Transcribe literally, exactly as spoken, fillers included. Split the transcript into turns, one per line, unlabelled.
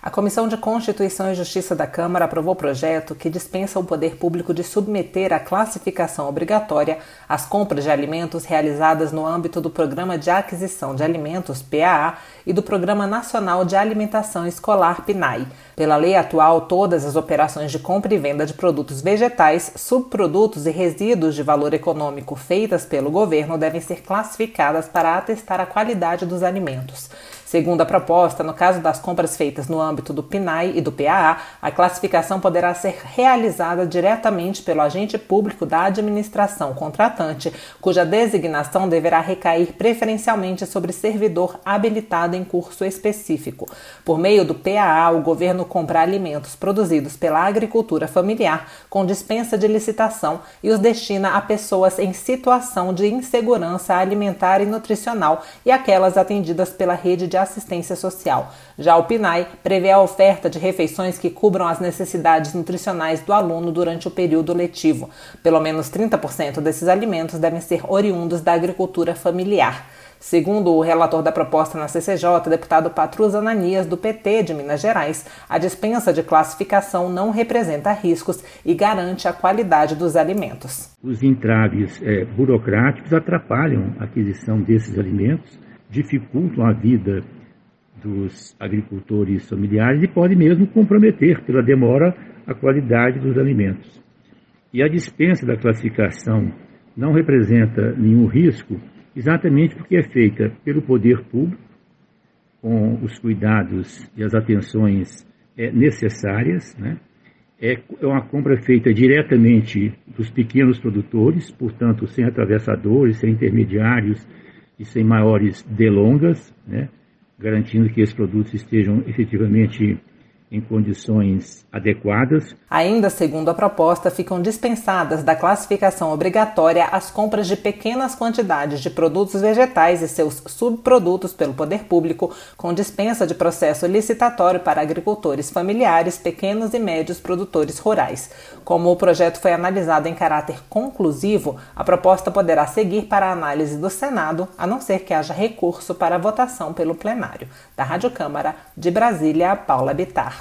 A Comissão de Constituição e Justiça da Câmara aprovou o projeto que dispensa o poder público de submeter à classificação obrigatória as compras de alimentos realizadas no âmbito do Programa de Aquisição de Alimentos, P A A, e do Programa Nacional de Alimentação Escolar, P N A E. Pela lei atual, todas as operações de compra e venda de produtos vegetais, subprodutos e resíduos de valor econômico feitas pelo governo devem ser classificadas para atestar a qualidade dos alimentos. Segundo a proposta, no caso das compras feitas no âmbito do P N A E e do P A A, a classificação poderá ser realizada diretamente pelo agente público da administração contratante, cuja designação deverá recair preferencialmente sobre servidor habilitado em curso específico. Por meio do P A A, o governo compra alimentos produzidos pela agricultura familiar com dispensa de licitação e os destina a pessoas em situação de insegurança alimentar e nutricional e aquelas atendidas pela rede de assistência social. Já o P N A E prevê a oferta de refeições que cubram as necessidades nutricionais do aluno durante o período letivo. Pelo menos trinta por cento desses alimentos devem ser oriundos da agricultura familiar. Segundo o relator da proposta na C C J, deputado Patrus Ananias, do P T de Minas Gerais, a dispensa de classificação não representa riscos e garante a qualidade dos alimentos.
Os entraves é, burocráticos atrapalham a aquisição desses alimentos, dificultam a vida dos agricultores familiares e podem mesmo comprometer, pela demora, a qualidade dos alimentos. E a dispensa da classificação não representa nenhum risco, exatamente porque é feita pelo poder público, com os cuidados e as atenções é, necessárias, né? É uma compra feita diretamente dos pequenos produtores, portanto, sem atravessadores, sem intermediários e sem maiores delongas, né? Garantindo que esses produtos estejam efetivamente em condições adequadas.
Ainda segundo a proposta, ficam dispensadas da classificação obrigatória as compras de pequenas quantidades de produtos vegetais e seus subprodutos pelo poder público, com dispensa de processo licitatório para agricultores familiares, pequenos e médios produtores rurais. Como o projeto foi analisado em caráter conclusivo, a proposta poderá seguir para a análise do Senado, a não ser que haja recurso para votação pelo plenário. Da Rádio Câmara, de Brasília, Paula Bittar.